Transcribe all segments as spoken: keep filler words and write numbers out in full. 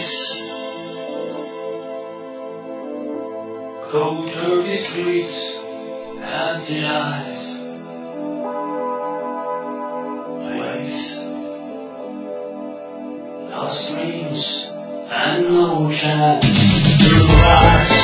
Waves, cold turkey streets, empty eyes. Waves, lost dreams, and no chance to rise.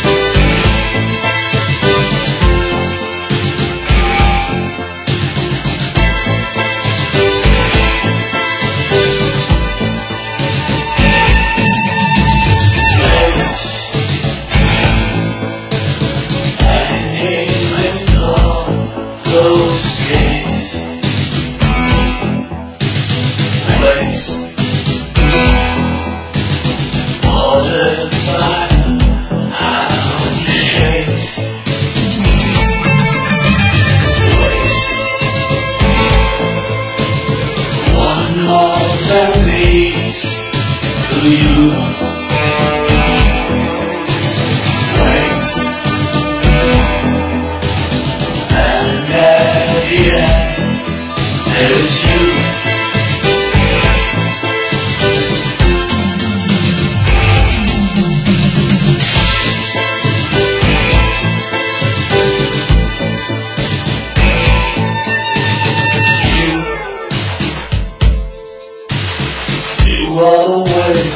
You are the way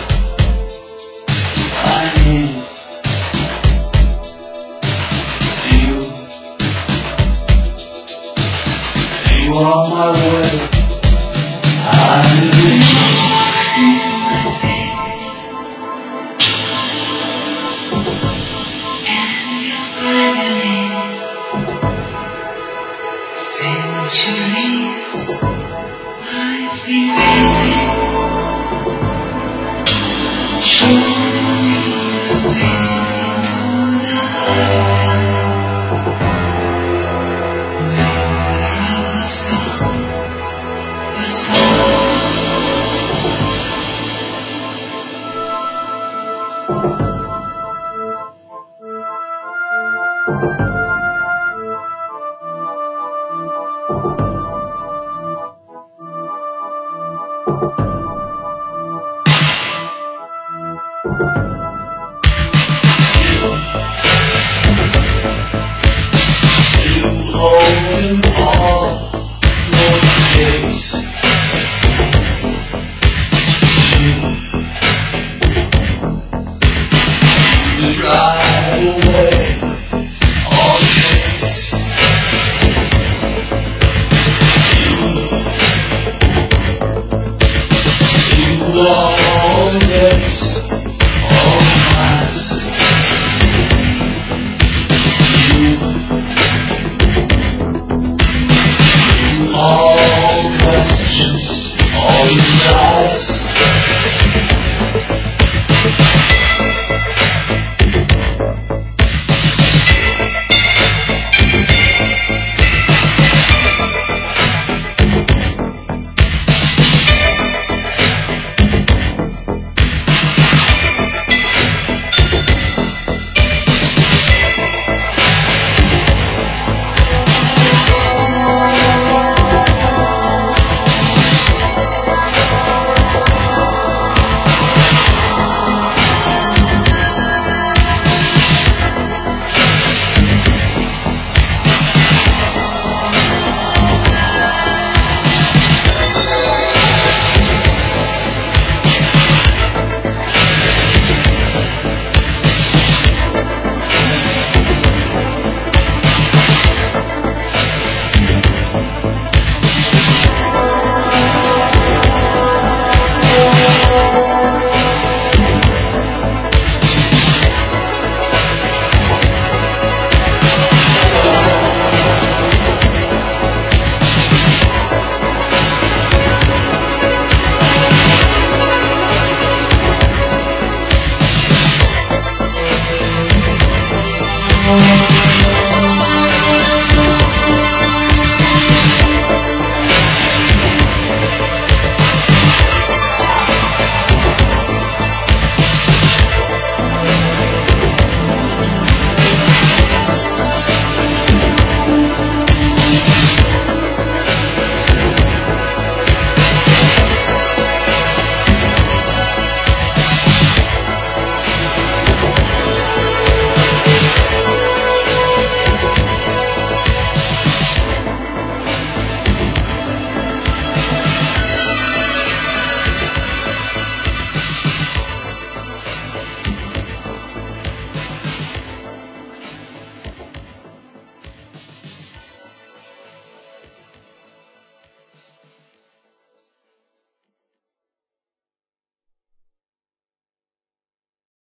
I need. You, you are my way I need. My face, and you finally centuries I've been waiting. Show me the way into the heart where our song was born. Holding all your days, you, you drive away all shades. You, you all days, all nights. You. All questions, all lies.